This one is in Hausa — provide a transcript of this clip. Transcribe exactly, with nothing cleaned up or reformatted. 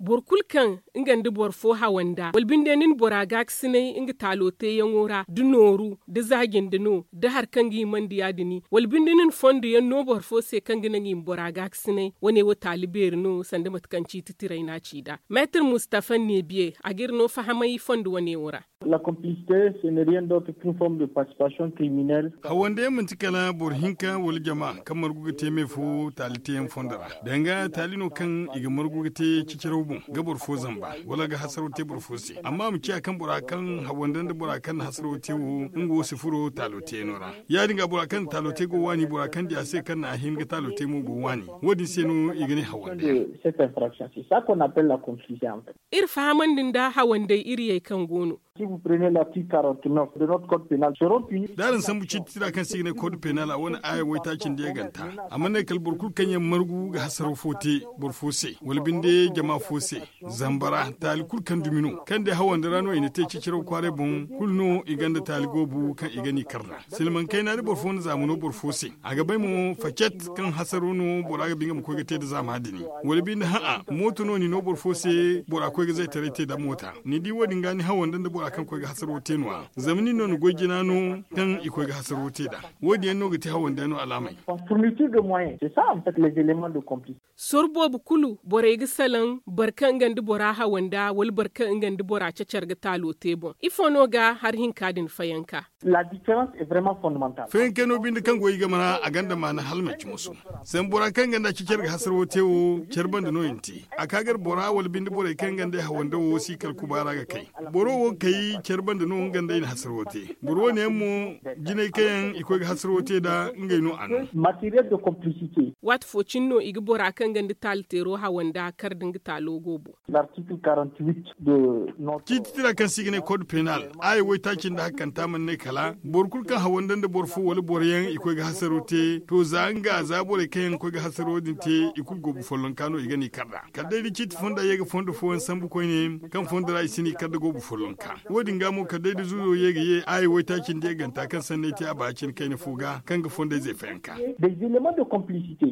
borkul kan ingandi borfo hawanda walbindenin boragak sinai inga talote yangora dunoru da zagin dino da harkangi mandiya dini walbindenin fondo yan no borfo se kanga nangi boragak sinai wane wa taliber no sanda matkanci titirai na cida Maître Mustafa Nebiye agir no fahamai fondo wane wura. La complicité, ce n'est rien d'autre qu'une forme de participation criminelle. Hawande mun tikala borhinka wal jama kamar gugate me fu talite yan fondara. Danga talino kan iga margugate cicirobun ga borfo zamba wala ga hasarote borfo se. Amma mu ci akan burakan hawandan da burakan hasarote wo ngo sifuro talote nora. Ya dinga burakan talote go wani burakan da sai kan na hin ga talote mu go wani. Wodi se no iga ne hawande. Cette infraction, c'est ça qu'on appelle la complicité en fait. Ir fahaman din da hawande iri yai kan gono. Si vous prenez l'article quarante-neuf de notre code pénal, seront punis. Darin san buci tira kan signe code pénal a wani aya wai takin da ya ganta. Amma ne kal burkul kan yan margu ga hasaro fote burfose. Walbinde jama fose. Zambara talikul kan dumino. Kan da hawan da rano ina te ciciro kware bon kulno iganda taligobu kan igani karna. Silman kai na da burfon zamuno burfose. A gabai mu faket kan hasaro no boraga binga mu ko gate da zamadini. Walbinde ha'a moto no ni no burfose bora ko ga zai tare te da mota. Ni di wadin gani hawan da bora kan ko ga hasaro te no zamani non gojina no kan iko ga hasaro te da wodi en no ga ti hawan da no alamai fourniture de moyens c'est ça en fait les éléments de complicité sorbo bu kulu bore ga salan barkan gandi bora hawanda wal barkan gandi bora cacar ga talo tebo ifo no ga har hin kadin fayanka la différence est vraiment fondamentale fayanka no bin kan goyi ga mana a ganda ma na halmaci musu san bora kan ganda cacar ga hasaro tewo cerban da no yinti akagar bora wal bin bora kan ganda hawanda wo sikal kubara ga kai boro wo kai cerban da no ganda ina hasarwote boro ne mu gine kayan iko ga hasarwote da ngai no an matériel de complicité wat fo cinno igi bora kan ganda taltero hawanda kar dinga talo gobo l'article quarante-huit de notre kitira kan sigine code pénal ay wai takin da hakan ta man ne kala borkul kan hawandan da borfo wala boryan iko ga hasarwote to zanga za bore kayan ko ga hasarwodin te ikul gobu follon kano igani karda kadai di kit fonda yega fondo fo sambu ko ne kan fonda rai sini kada gobu follon ka wodin ga mu kadai da zuzo yega ye ai wai takin da ganta kan sanne ta a bakin kai na fuga kan ga fonda zai fayanka des éléments de complicité